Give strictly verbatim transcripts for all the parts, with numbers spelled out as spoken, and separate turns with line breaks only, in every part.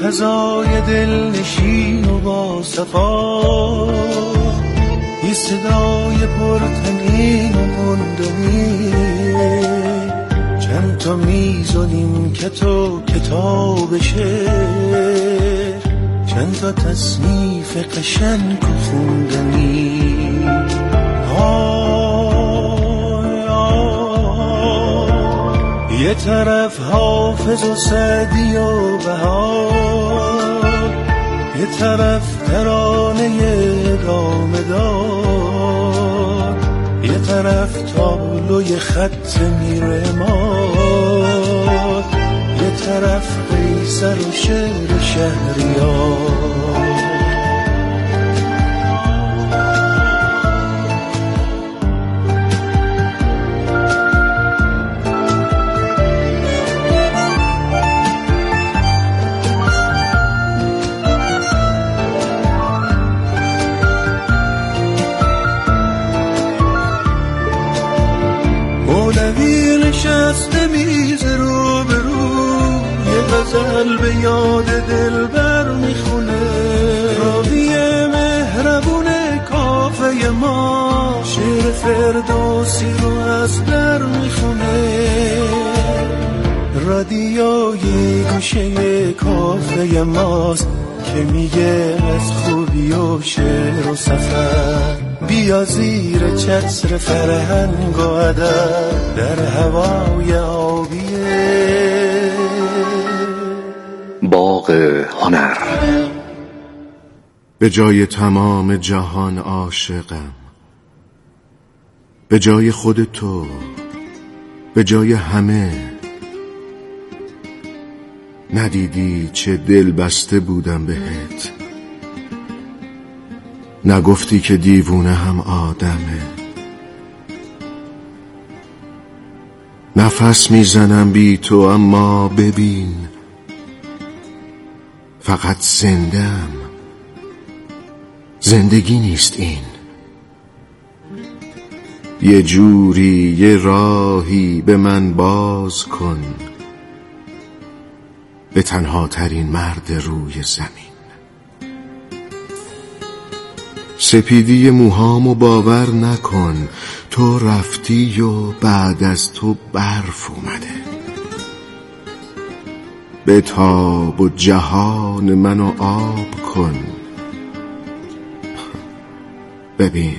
فضای دلنشین و با صفا، یه صدای پرتنین و مندنی، چند تا میز و نیمکت و کتاب شعر، چند تا تصنیف قشنگ و خوندنی. آی آی یه طرف حافظ و سعدی و بهار، یه طرف ترانه ادامه دار، یه طرف تابلوی خط میرمار، یه طرف قیصر و شعر شهریار. مولوی نشسته میز رو به رو، یه غزل به یاد دلبر میخونه، راوی مهربون کافه ما شعر فردوسی رو از در میخونه. رادیوی گوشه کافه ماست که میگه از خوبی و شعر و سفر، بیا زیر چتر فرهنگ و ادب در هوای آبیه
باغ هنر.
به جای تمام جهان عاشقم، به جای خود تو، به جای همه. ندیدی چه دل بسته بودم بهت، نگفتی که دیوونه هم آدمه. نفس میزنم بی تو اما ببین فقط زندم، زندگی نیست این. یه جوری یه راهی به من باز کن، به تنها ترین مرد روی زمین. سپیدی موهامو باور نکن، تو رفتی و بعد از تو برف اومده. بتاب و جهان منو آب کن، ببین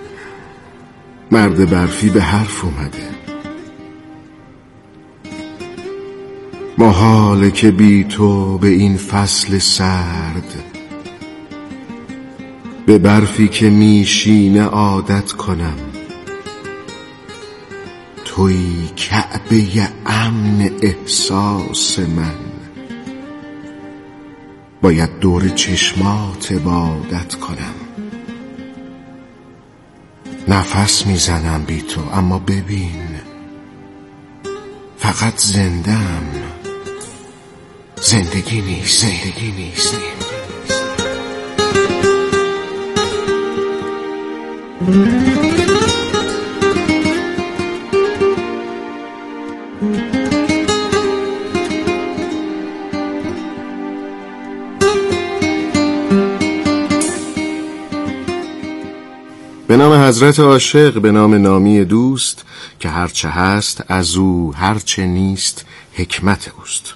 مرد برفی به حرف اومده. محاله که بی تو به این فصل سرد، به برفی که میشینه عادت کنم. توی کعبه امن احساس من، باید دور چشمات عبادت کنم. نفس میزنم بی تو اما ببین فقط زندم، زندگی نیست، زندگی نیست. به نام حضرت عاشق، به نام نامی دوست که هرچه هست از او، هرچه نیست حکمت اوست.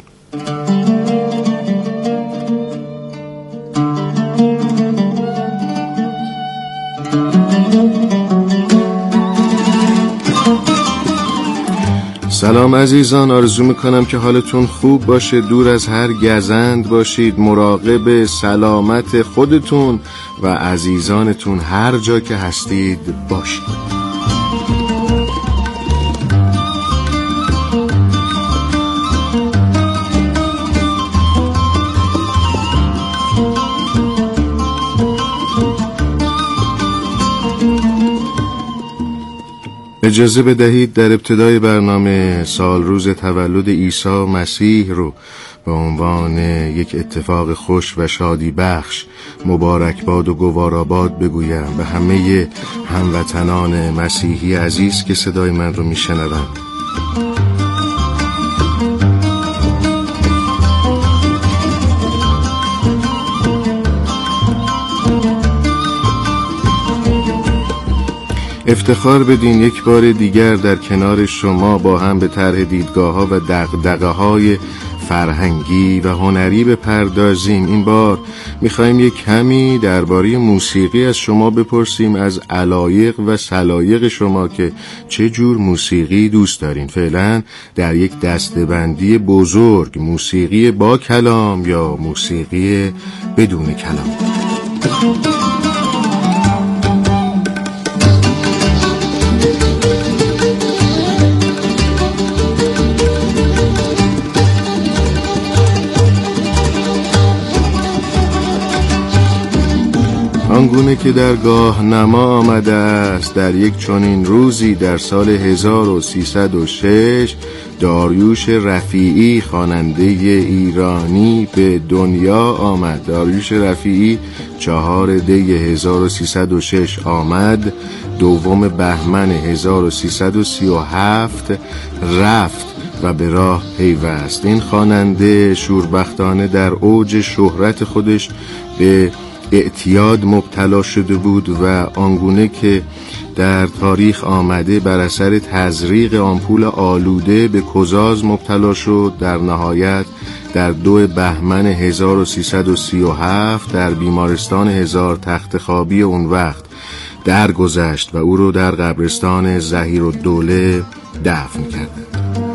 سلام عزیزان، آرزو میکنم که حالتون خوب باشه، دور از هر گزند باشید، مراقب سلامت خودتون و عزیزانتون هر جا که هستید باشید. اجازه بدهید در ابتدای برنامه سال روز تولد عیسی مسیح رو به عنوان یک اتفاق خوش و شادی بخش مبارکباد و گواراباد بگویم به همه هموطنان مسیحی عزیز که صدای من رو میشنوند. افتخار بدین یک بار دیگر در کنار شما با هم به طرح دیدگاه‌ها و دغدغه‌های فرهنگی و هنری بپردازیم. این بار میخوایم یک کمی درباره موسیقی از شما بپرسیم، از علایق و سلایق شما که چه جور موسیقی دوست دارین. فعلا در یک دسته‌بندی بزرگ، موسیقی با کلام یا موسیقی بدون کلام. آنگونه که در گاه نما آمده است، در یک چنین روزی در سال هزار و سیصد و شش داریوش رفیعی خواننده ایرانی به دنیا آمد. داریوش رفیعی چهار دی هزار و سیصد و شش آمد، دوم بهمن هزار و سیصد و سی و هفت رفت و به راه پیوست. این خواننده شوربختانه در اوج شهرت خودش به اعتیاد مبتلا شده بود و آنگونه که در تاریخ آمده بر اثر تزریق آمپول آلوده به کزاز مبتلا شد. در نهایت در دو بهمن هزار و سیصد و سی و هفت در بیمارستان هزار تخت خوابی اون وقت درگذشت و او رو در قبرستان ظهیرالدوله دفن کردند.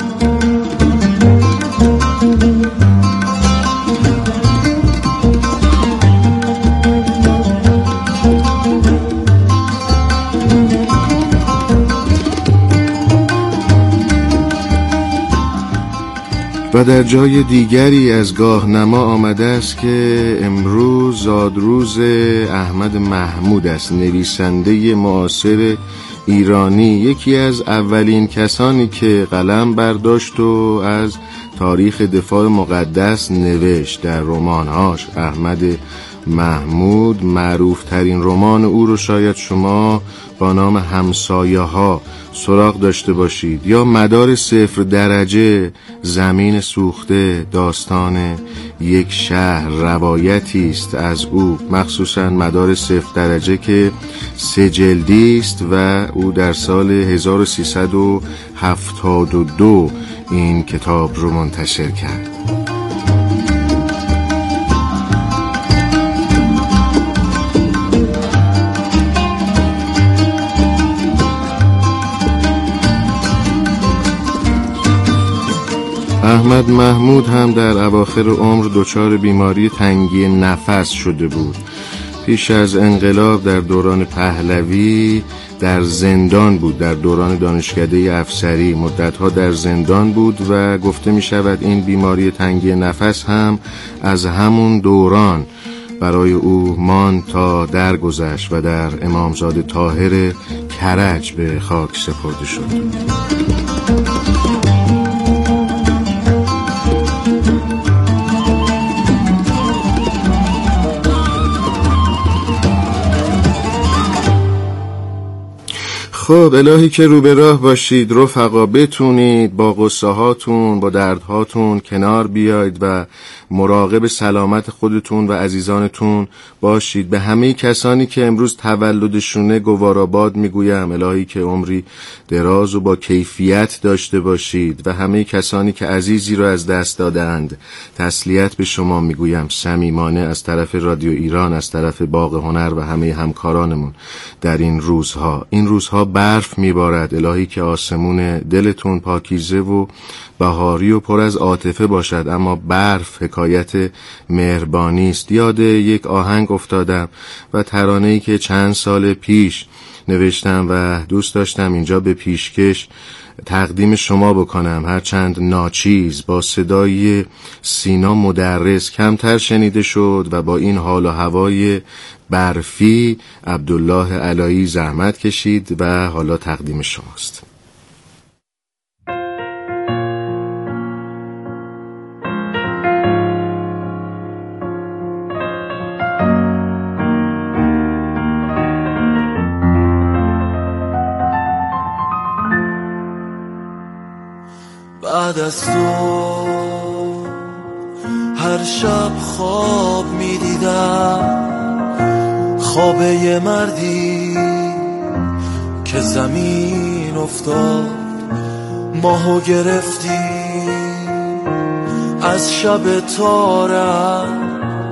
و در جای دیگری از گاه نما آمده است که امروز زادروز احمد محمود است، نویسنده معاصر ایرانی، یکی از اولین کسانی که قلم برداشت و از تاریخ دفاع مقدس نوشت. در رمان‌هاش احمد محمود معروف ترین رمان او رو شاید شما با نام همسایه ها سراغ داشته باشید، یا مدار صفر درجه، زمین سوخته، داستان یک شهر، روایتی است از او، مخصوصا مدار صفر درجه که سه جلدی است و او در سال هزار و سیصد و هفتاد و دو این کتاب رو منتشر کرد. احمد محمود هم در اواخر عمر دچار بیماری تنگی نفس شده بود. پیش از انقلاب در دوران پهلوی در زندان بود، در دوران دانشکده افسری مدتها در زندان بود و گفته می شود این بیماری تنگی نفس هم از همون دوران برای او مان تا درگذشت و در امامزاده طاهر کرج به خاک سپرده شد. خب الهی که رو به راه باشید رفقا، بتونید با قصه هاتون با دردهاتون کنار بیاید و مراقب سلامت خودتون و عزیزانتون باشید. به همه کسانی که امروز تولدشونه گواراباد میگویم، الهی که عمری دراز و با کیفیت داشته باشید و همه کسانی که عزیزی رو از دست دادند تسلیت به شما میگویم صمیمانه از طرف رادیو ایران، از طرف باغ هنر و همه همکارانمون در این روزها. این روزها برف میبارد، الهی که آسمون دلتون پاکیزه و بهاری و پر از عاطفه باشد، اما برف حکایت مهربانی است. یاد یک آهنگ افتادم و ترانه‌ای که چند سال پیش نوشتم و دوست داشتم اینجا به پیشکش تقدیم شما بکنم، هرچند ناچیز، با صدای سینا مدرس کمتر شنیده شد و با این حال و هوای برفی عبدالله علایی زحمت کشید و حالا تقدیم شماست.
بعد از تو هر شب خواب می دیدم، خواب یه مردی که زمین افتاد ماهو گرفتی از شب تارم،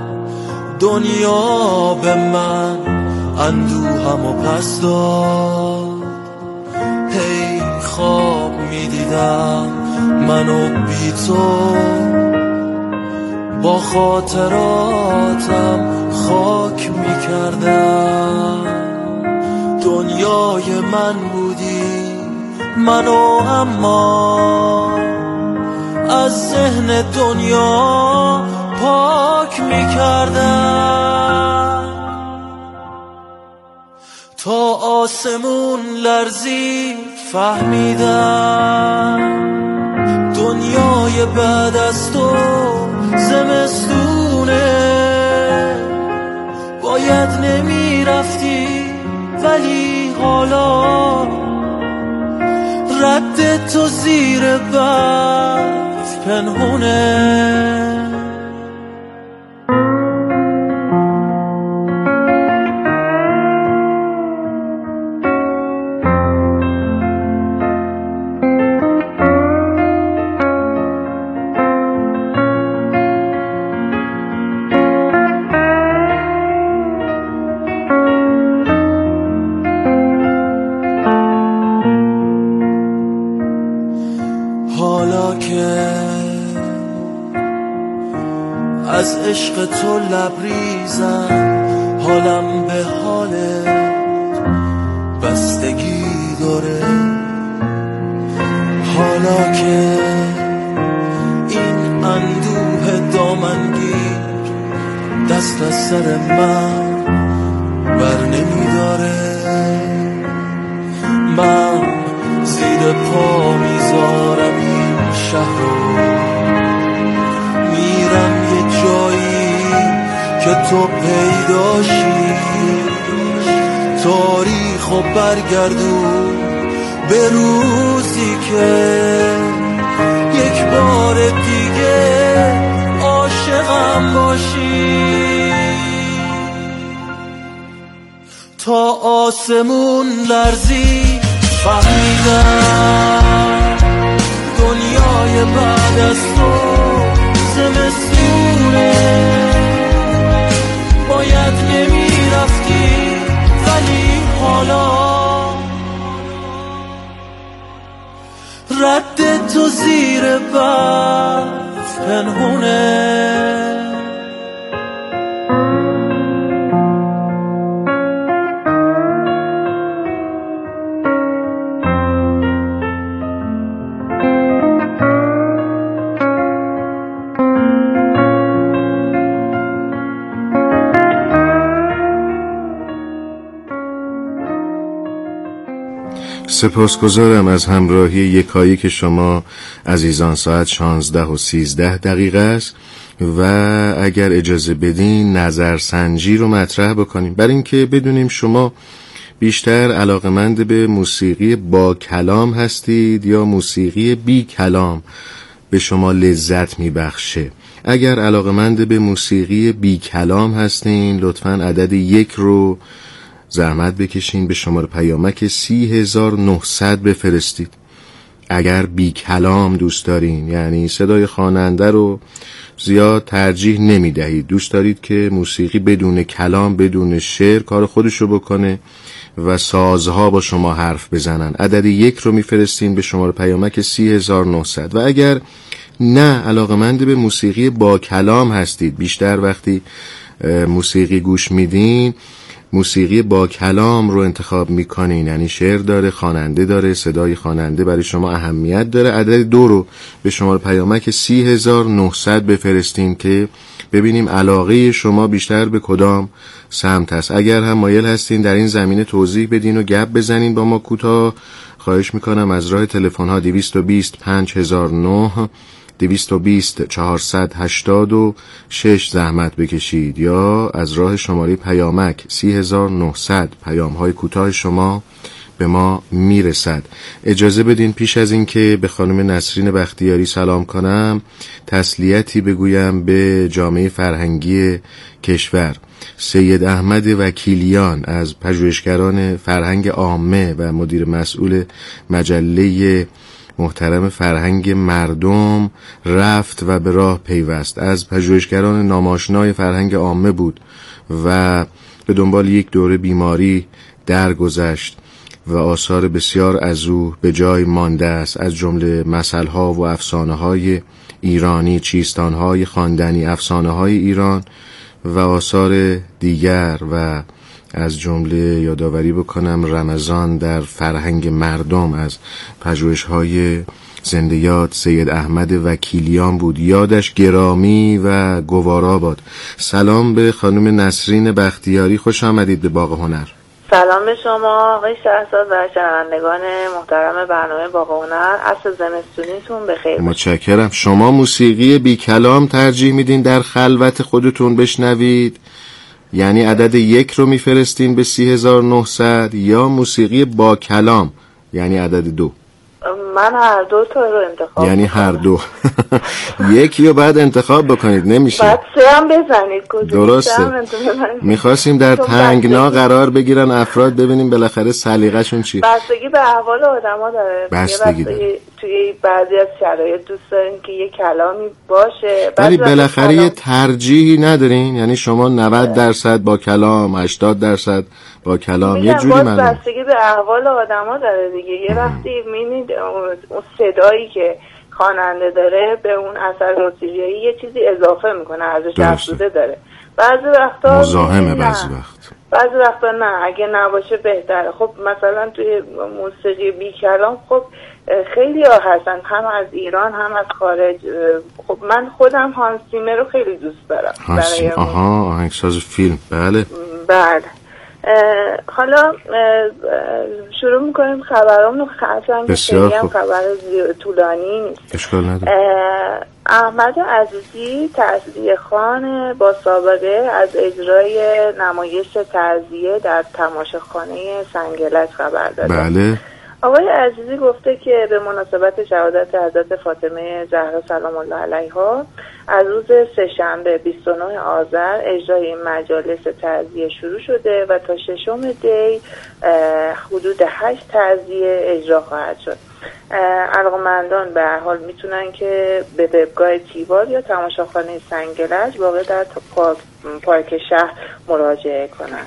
دنیا به من اندوهم و پس داد. هی خواب میدیدم منو بی تو، با خاطراتم خاک میکردم. دنیای من بودی منو، اما از ذهن دنیا پاک میکردم. تا آسمون لرزید فهمیدم دنیای بعد از تو زمستونه. باید نمیرفتی ولی حالا رد تو زیر برف پنهونه. حالا که از عشق تو لبریزم، حالم به حالت بستگی داره. حالا که این اندوه دامنگیر دست از سر من بر نمیداره، من زیر پا میذارم این شهر رو، میرم یه جایی که تو پیداشی. تاریخ و برگردون به روزی که یک بار دیگه عاشقم باشی. تا آسمون لرزی فهمیدم دنیای بعد از تو زمستونه. باید نمیرفتی ولی حالا رد تو زیر برف پنهونه.
سپاسگزارم از همراهی یکایی که شما عزیزان. ساعت شانزده و سیزده دقیقه است و اگر اجازه بدین نظرسنجی رو مطرح بکنیم، برای اینکه بدونیم شما بیشتر علاقمند به موسیقی با کلام هستید یا موسیقی بی کلام به شما لذت میبخشه. اگر علاقمند به موسیقی بی کلام هستین لطفاً عدد یک رو زحمت بکشین به شماره پیامک سی هزار و نهصد بفرستید. اگر بی کلام دوست دارین، یعنی صدای خواننده رو زیاد ترجیح نمی دهید، دوست دارید که موسیقی بدون کلام بدون شعر کار خودشو بکنه و سازها با شما حرف بزنن، عدد یک رو میفرستین به شماره پیامک سی هزار و نهصد. و اگر نه علاقمند به موسیقی با کلام هستید، بیشتر وقتی موسیقی گوش میدین موسیقی با کلام رو انتخاب میکنین، یعنی شعر داره، خواننده داره، صدای خواننده برای شما اهمیت داره، عدد دو رو به شماره پیامک سی هزار و نهصد بفرستین که ببینیم علاقه شما بیشتر به کدام سمت است. اگر هم مایل هستین در این زمینه توضیح بدین و گپ بزنین با ما کوتاه، خواهش میکنم از راه تلفن ها دویست و بیست پنج هزار و نه، دویست و بیست چهارصد هشتاد و شش زحمت بکشید یا از راه شماره پیامک سی هزار و نهصد. پیام های کوتاه شما به ما میرسد. اجازه بدین پیش از این که به خانم نسرین بختیاری سلام کنم تسلیتی بگویم به جامعه فرهنگی کشور. سید احمد وکیلیان از پژوهشگران فرهنگ عامه و مدیر مسئول مجله محترم فرهنگ مردم رفت و به راه پیوست. از پژوهشگران ناماشنای فرهنگ عامه بود و به دنبال یک دوره بیماری درگذشت و آثار بسیار از او به جای مانده است، از جمله مثل‌ها و افسانه‌های ایرانی، چیستان‌های خواندنی، افسانه‌های ایران و آثار دیگر و از جمله یادآوری بکنم رمضان در فرهنگ مردم از پژوهش‌های زنده یاد سید احمد وکیلیان بود. یادش گرامی و گوارا باد. سلام به خانم نسرین بختیاری، خوش آمدید به باغ هنر.
سلام به شما آقای شهرزاد و شنوندگان محترم برنامه باغ هنر. عصر زمستونیتون بخیر.
متشکرم. شما موسیقی بی کلام ترجیح میدین در خلوت خودتون بشنوید؟ یعنی عدد یک رو میفرستین به سی هزار و نهصد یا موسیقی با کلام یعنی عدد دو؟
من هر دو تا رو انتخاب
یعنی هر دو. یکی رو بعد انتخاب بکنید، نمیشه
بعد سه هم بزنید.
درسته. میخواستیم در تنگنا قرار بگیرن افراد، ببینیم بالاخره سلیقه‌شون چیه.
بستگی به احوال آدما داره.
بستگی داره.
توی بعضی از شرایط دوست دارین که یه کلامی باشه،
ولی بالاخره یه ترجیحی ندارین؟ یعنی شما نود درصد با کلام، هشتاد درصد با کلام، یه جوری معلوم.
بستگی به احوال آدما داره دیگه. یه وقتی میبینید اون صدایی که خواننده داره به اون اثر موسیقیایی یه چیزی اضافه میکنه، ارزش افزوده داره. بعضی وقتا
مزاحمه، بعضی وقت
بعضی وقتا نه، اگه نباشه بهتره. خب مثلا توی موسیقی بی کلام خب خیلی ها هستن، هم از ایران هم از خارج. خب من خودم هانس زیمر رو خیلی دوست دارم.
هانس آها آهنگساز فیلم. بله
بله. حالا شروع میکنیم خبرامونو. خاصا خیلی هم خبر طولانی نیست.
اشکال نداره.
احمد عزیزی تعزیه خوان با سابقه از اجرای نمایش تعزیه در تماشاخانه سنگلج خبر داده.
بله.
آقای عزیزی گفته که به مناسبت شهادت حضرت فاطمه زهرا سلام الله علیها از روز سه‌شنبه بیست و نه آذر اجرای این مجالس تعزیه شروع شده و تا ششم دی حدود هشت تعزیه اجرا خواهد شد. علاقه‌مندان به هر حال میتونن که به وبگاه تیوار یا تماشاخانه سنگلج واقع در پارک, پارک شهر مراجعه کنن.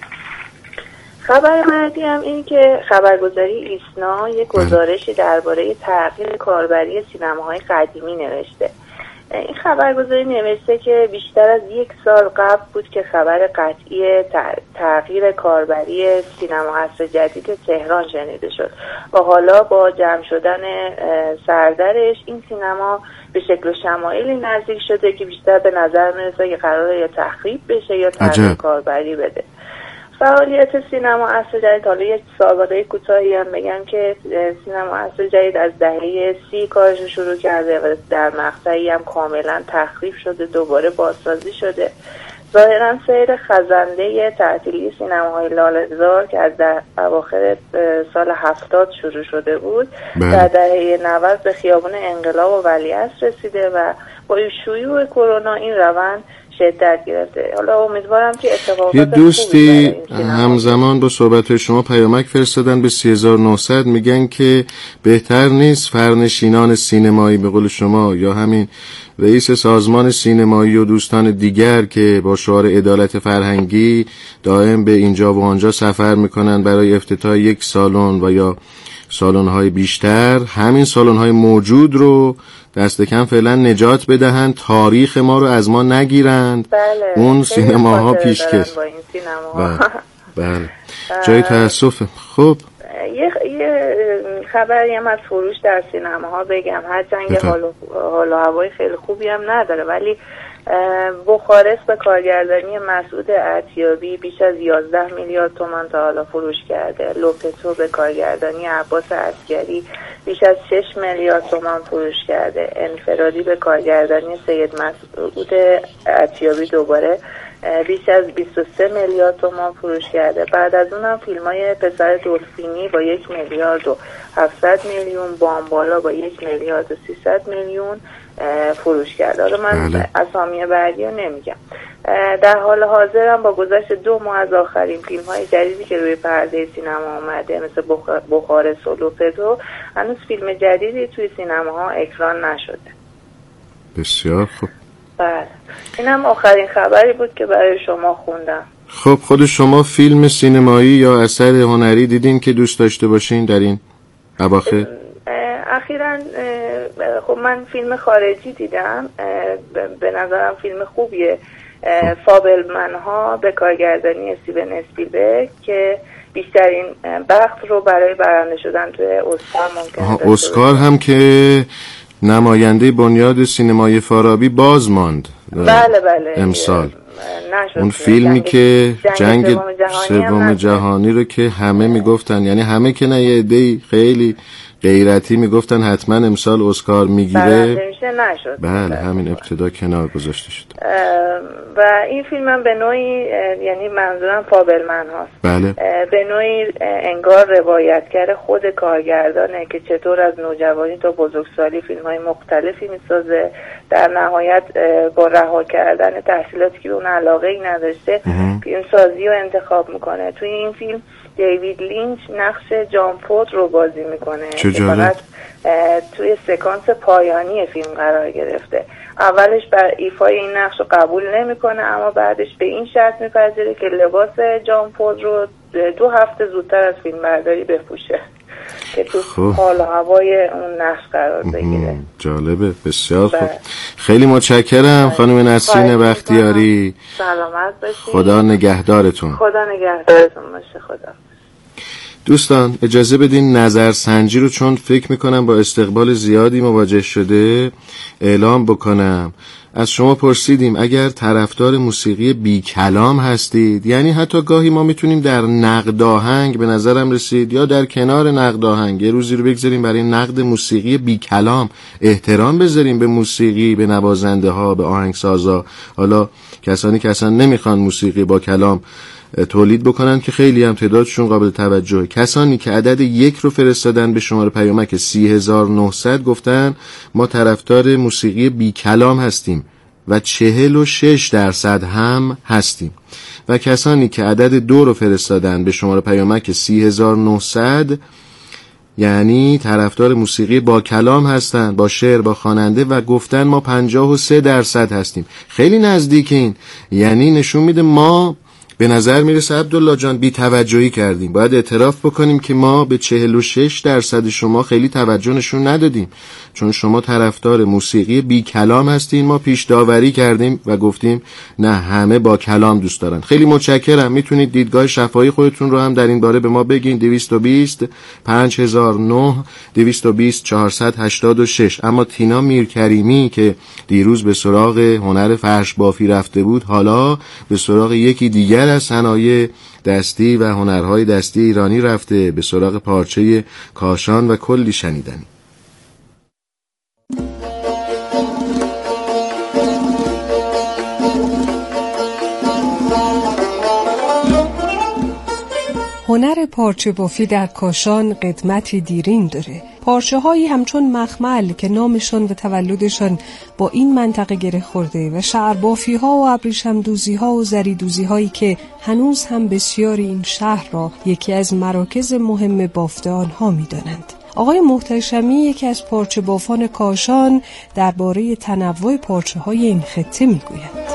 خبر بعدی هم این که خبرگزاری ایسنا یک گزارشی درباره تغییر کاربری سینماهای قدیمی نوشته. این خبرگزاری نوشته که بیشتر از یک سال قبل بود که خبر قطعی تغییر کاربری سینما عصر جدید تهران شنیده شد و حالا با جمع شدن سردرش این سینما به شکل شمایلی نزدیک شده که بیشتر به نظر میرسه که قراره یا تخریب بشه یا تغییر کاربری بده. فعالیت سینما عصر جدید، حالا یک سابقه کوتاهی هم بگم که سینما عصر جدید از دهه سی کارش شروع کرده و در مقطعی هم کاملا تخریب شده، دوباره بازسازی شده. ظاهرا سیر خزنده تعطیلی سینماهای لاله‌زار که از در اواخر سال هفتاد شروع شده بود بله. در دهه نود به خیابان انقلاب و ولیعصر رسیده و با شیوع کرونا این روند شدت گرفته. حالا امیدوارم که اتفاقات
یه دوستی همزمان با صحبت شما پیامک فرستادن به سی هزار و نهصد، میگن که بهتر نیست فرنشینان سینمایی به قول شما یا همین رئیس سازمان سینمایی و دوستان دیگر که با شعار عدالت فرهنگی دائم به اینجا و آنجا سفر میکنن برای افتتاح یک سالن و یا سالن‌های بیشتر، همین سالن‌های موجود رو دست کم فعلا نجات بدهند، تاریخ ما رو از ما نگیرند.
بله.
اون سینماها پیشکش. بله. بله. جای تأسفه. خب
یه یه خبری هم از فروش در سینماها بگم. هر جنگ حال و هوای خیلی خوبی هم نداره، ولی بخارست به کارگردانی مسعود عطیابی بیش از یازده میلیارد تومان تا حالا فروش کرده. لوپتو به کارگردانی عباس عسگری بیش از شش میلیارد تومان فروش کرده. انفرادی به کارگردانی سید مسعود عطیابی دوباره بیش از بیست و سه میلیارد تومان فروش کرده. بعد از اونم فیلم های پسر دلفینی با یک میلیارد و هفتصد میلیون، بامبالا با یک میلیارد و سیصد میلیون فروش کرده. حالا من بله. اسامی بعدی رو نمیگم. در حال حاضر هم با گذشت دو ماه از آخرین فیلم های جدیدی که روی پرده سینما آمده مثل بخار سولوپدو، هنوز فیلم جدیدی توی سینماها اکران نشده.
بسیار خوب.
بله، این هم آخرین خبری بود که برای شما خوندم.
خب خود شما فیلم سینمایی یا اثر هنری دیدین که دوست داشته باشین در این اواخر؟
اخیراً خب من فیلم خارجی دیدم، به نظرم فیلم خوبیه. فابلمن ها به کارگردانی استیون اسپیلبرگ که بیشترین بخت رو برای برنده شدن توی اسکار ممکنه داشته.
اسکار هم که نماینده بنیاد سینمای فارابی باز ماند.
بله بله
امسال
نشد.
اون فیلمی که جنگ سوم جهانی رو که همه میگفتن، یعنی همه که نه، یه عده‌ای خیلی غیرتی میگفتن حتما امسال اسکار میگیره،
نشد.
بله همین ابتدا کنار گذاشته شد.
و این فیلم هم به نوعی، یعنی منظورم فابلمن هاست،
بله.
به نوعی انگار روایتگر خود کارگردانه که چطور از نوجوانی تا بزرگسالی فیلم های مختلفی میسازه، در نهایت با رها کردن تحصیلاتی که اون علاقه ای نداشته فیلم سازی رو انتخاب میکنه. توی این فیلم دیوید لینچ نقش جان فورد رو بازی میکنه که فقط توی سکانس پایانی فیلم قرار گرفته. اولش بر ایفای این نقش رو قبول نمیکنه، اما بعدش به این شرط میپذیره که لباس جان فورد رو دو هفته زودتر از فیلم برداری بپوشه که تو حال و هوای اون نقش قرار بگیره.
جالبه، بسیار خوب. خیلی متشکرم خانم نسرین بختیاری.
سلامت باشید.
خدا نگهدارتون.
خدا نگهدارتون باشه. خدا.
دوستان اجازه بدین نظرسنجی رو، چون فکر میکنم با استقبال زیادی مواجه شده، اعلام بکنم. از شما پرسیدیم اگر طرفدار موسیقی بی کلام هستید، یعنی حتی گاهی ما میتونیم در نقد آهنگ، به نظرم رسید، یا در کنار نقد آهنگ یه روزی رو بگذاریم برای نقد موسیقی بی کلام، احترام بذاریم به موسیقی، به نوازنده ها، به آهنگسازا. حالا کسانی که اصلا نمیخوان موسیقی با کلام تولید بکنن که خیلی هم تعدادشون قابل توجهه. کسانی که عدد یک رو فرستادن به شماره پیامک سی هزار و نهصد گفتن ما طرفدار موسیقی بی کلام هستیم و چهل و شش درصد هم هستیم. و کسانی که عدد دو رو فرستادن به شماره پیامک سی هزار و نهصد یعنی طرفدار موسیقی با کلام هستن، با شعر، با خواننده، و گفتن ما پنجاه و سه درصد هستیم. خیلی نزدیکین، یعنی نشون میده ما به نظر میرسه عبدالله جان بی توجهی کردیم. باید اعتراف بکنیم که ما به چهل و شش درصد شما خیلی توجه نشون ندادیم، چون شما طرفدار موسیقی بی کلام هستین. ما پیش داوری کردیم و گفتیم نه، همه با کلام دوست دارن. خیلی متشکرم. میتونید دیدگاه شفاهی خودتون رو هم در این باره به ما بگین. دویست و بیست پنج هزار و نه دویست و بیست چهارصد و هشتاد و شش. اما تینا میرکریمی که دیروز به سراغ هنر فرش بافی رفته بود، حالا به سراغ یکی دیگر از صنایع دستی و هنرهای دستی ایرانی رفته، به سراغ پارچه کاشان و کلی شنیدنی.
هنر پارچه بافی در کاشان قدمتی دیرین داره. پارچه هایی همچون مخمل که نامشان و تولدشان با این منطقه گره خورده و شعر بافی ها و ابریشم دوزی ها و زری دوزی هایی که هنوز هم بسیاری این شهر را یکی از مراکز مهم بافت آنها می دانند. آقای محتشمی، یکی از پارچه بافان کاشان، درباره تنوع پارچه های این خطه می گوید.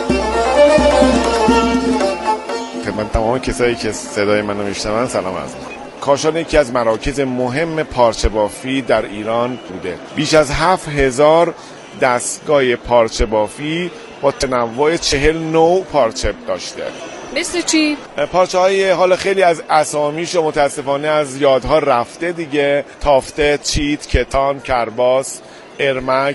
من تمام کسایی که صدای منو میشنون سلام عرض می‌کنم. کاشان یکی از مراکز مهم پارچه بافی در ایران بوده. بیش از هفت هزار دستگاه پارچه بافی با تنوع چهل نوع پارچه داشته.
مثل چی؟
پارچه های حالا خیلی از اسامیش و متاسفانه از یادها رفته دیگه. تافته، چیت، کتان، کرباس، ارمک،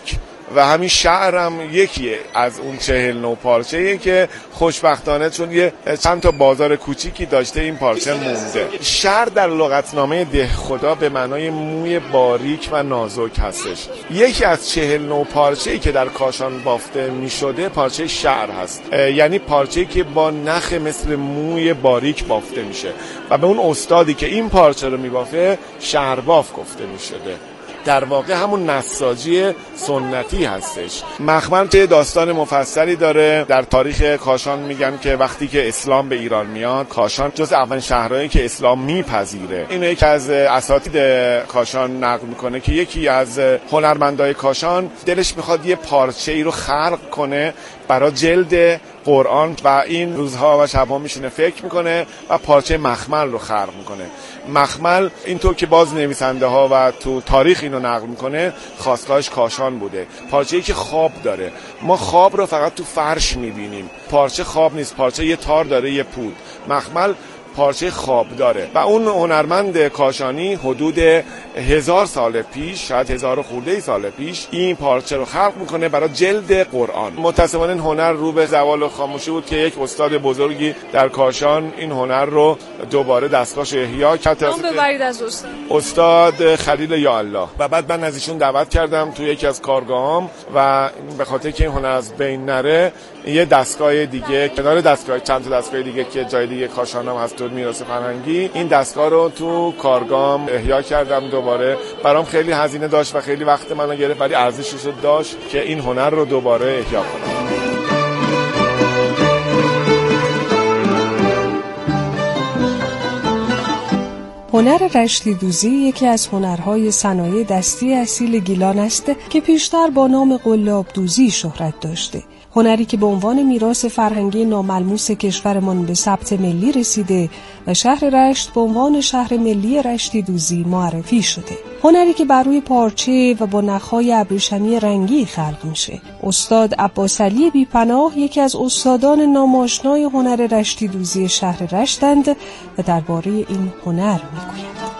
و همین شعرم یکیه از اون چهل نوع پارچه‌ایه که خوشبختانه چون یه چند تا بازار کوچیکی داشته این پارچه مونده. شعر در لغتنامه دهخدا به معنای موی باریک و نازک هستش. یکی از چهل نوع پارچه‌ای که در کاشان بافته می‌شده پارچه شعر هست، یعنی پارچه‌ای که با نخ مثل موی باریک بافته میشه و به اون استادی که این پارچه رو میبافه شعرباف گفته میشده. در واقع همون نساجی سنتی هستش. مخمل که داستان مفصلی داره. در تاریخ کاشان میگن که وقتی که اسلام به ایران میاد، کاشان جز اولین شهرهایی که اسلام میپذیره. اینو یکی از اساتید کاشان نقل میکنه که یکی از هنرمندای کاشان دلش میخواد یه پارچه ای رو خلق کنه برای جلد قرآن و این روزها و شبها میشینه فکر میکنه و پارچه مخمل رو خلق میکنه. مخمل اینطور که باز نویسنده ها و تو تاریخ اینو نقل میکنه خاصگاهش کاشان بوده. پارچه‌ای که خواب داره. ما خواب رو فقط تو فرش میبینیم. پارچه خواب نیست، پارچه یه تار داره، یه پود. مخمل پارچه خواب داره و اون هنرمند کاشانی حدود هزار سال پیش، شاید هزار خورده سال پیش این پارچه رو خلق میکنه برای جلد قرآن. متأسفانه این هنر رو به زوال و خاموشی بود که یک استاد بزرگی در کاشان این هنر رو دوباره دستگاهش احیا کرد.
نام ببرید از استاد.
استاد خلیل یا الله. و بعد من از ایشون دعوت کردم تو یکی از کارگاهام و به خاطر که این هنر از بین نره یه دستگاه دیگه کنار دستگاه چند تا دستگاه دیگه که جای دیگه کاشان هم هست میراث فرهنگی، این دستگاه رو تو کارگاهم احیا کردم دوباره. برام خیلی هزینه داشت و خیلی وقت منو گرفت ولی ارزشش رو داشت که این هنر رو دوباره احیا کنم.
هنر رشتی دوزی یکی از هنرهای صنایع دستی اصیل گیلان است که پیشتر با نام قلاب دوزی شهرت داشته. هنری که به عنوان میراث فرهنگی ناملموس کشورمان به ثبت ملی رسیده و شهر رشت به عنوان شهر ملی رشتی دوزی معرفی شده. هنری که بر روی پارچه و با نخهای ابریشمی رنگی خلق میشه. استاد عباس علی بی‌پناه یکی از استادان ناماشنای هنر رشتی دوزی شهر رشتند و درباره این هنر میگوید.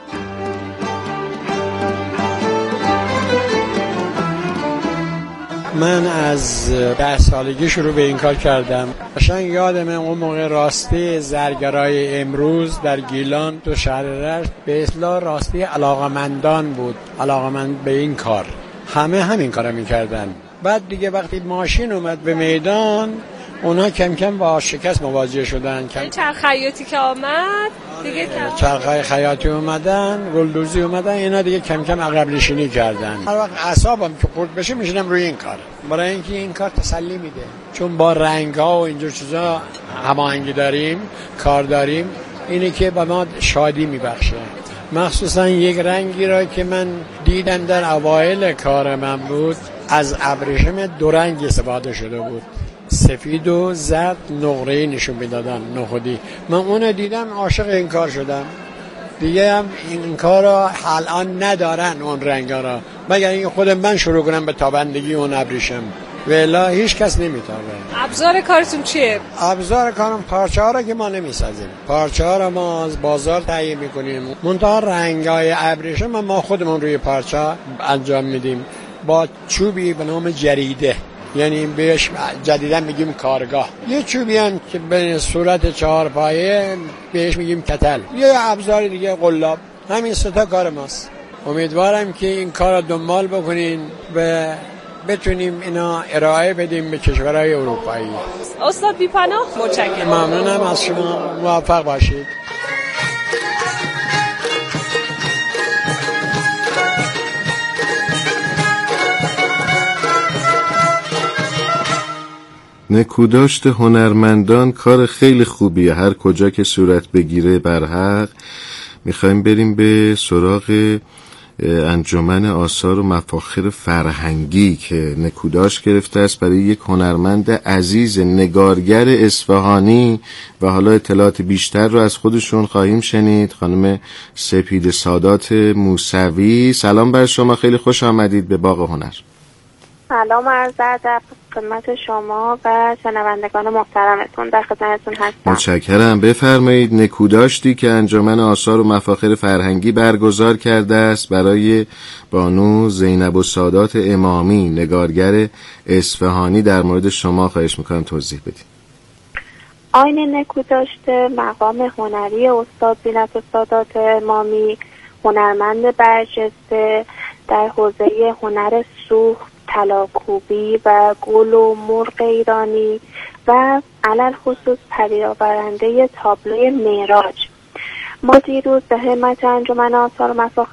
من از ده سالگی شروع به این کار کردم. قشنگ یادمه اون موقع راستی زرگرای امروز در گیلان تو شهر رشت به اصطلاح راستی علاقمندان بود، علاقمند به این کار. همه همین کارو میکردن. بعد دیگه وقتی ماشین اومد به میدان اونا کم کم با شکست مواجه شدن.
این چرخ خیاطی که آمد دیگه کم
چرخای خیاطی اومدن، گلدوزی اومدن، اینا دیگه کم کم عقب نشینی کردن. هر وقت اعصابم که خورد بشه میشینم روی این کار، برای اینکه این کار تسلی میده، چون با رنگ‌ها و اینجور چیزا هماهنگی داریم، کار داریم، اینی که به ما شادی میبخشه. مخصوصا یک رنگی را که من دیدم در اوایل کار من بود، از ابریشم دو رنگ استفاده شده بود، سفید و زرد، نقره‌ای نشون میدادن، نخودی. من اونو دیدم عاشق این کار شدم. دیگه هم این کار را الان ندارن اون رنگا را، مگر اینکه خود من شروع کنم به تابندگی اون ابریشم، ولی هیچ کس نمیتونه.
ابزار کارتون چیه؟
ابزار کارم پارچه ها را که ما نمیسازیم، پارچه ها را ما از بازار تهیه میکنیم، منتها رنگای ابریشم ما خودمون روی پارچه انجام میدیم با چوبی به نام جریده، یعنی بهش جدیدا میگیم کارگاه. یه چوبی هم که به صورت چهار پایه بهش میگیم کتل. یه ابزار دیگه قلاب. همین سه تا کار ماست. امیدوارم که این کار رو دنبال بکنین و بتونیم اینا ارائه بدیم به کشورهای اروپایی.
استاد بی‌پناه متشکرم.
ممنونم از شما، موفق باشید.
نکوداشت هنرمندان کار خیلی خوبیه، هر کجا که صورت بگیره بر حق. میخوایم بریم به سراغ انجمن آثار و مفاخر فرهنگی که نکوداشت گرفته است برای یک هنرمند عزیز نگارگر اصفهانی و حالا اطلاعات بیشتر رو از خودشون خواهیم شنید. خانم سپید سادات موسوی، سلام بر شما، خیلی خوش آمدید به باغ هنر.
سلام عرض ادب خدمت شما و شنوندگان محترمتون، در خدمتتون هستم.
متشکرم. بفرمایید. نکوداشتی که انجمن آثار و مفاخر فرهنگی برگزار کرده است برای بانو زینب السادات امامی، نگارگر اصفهانی، در مورد شما خواهش میکنم توضیح بدید.
آیین نکوداشت مقام هنری استاد زینب السادات امامی، هنرمند برجسته در حوزه هنر سوخت، طلاکوبی و گل و مرغ ایرانی و علل خصوص پدیدآورنده تابلوی معراج. ما دیروز به همت انجمن آثار و مفاخر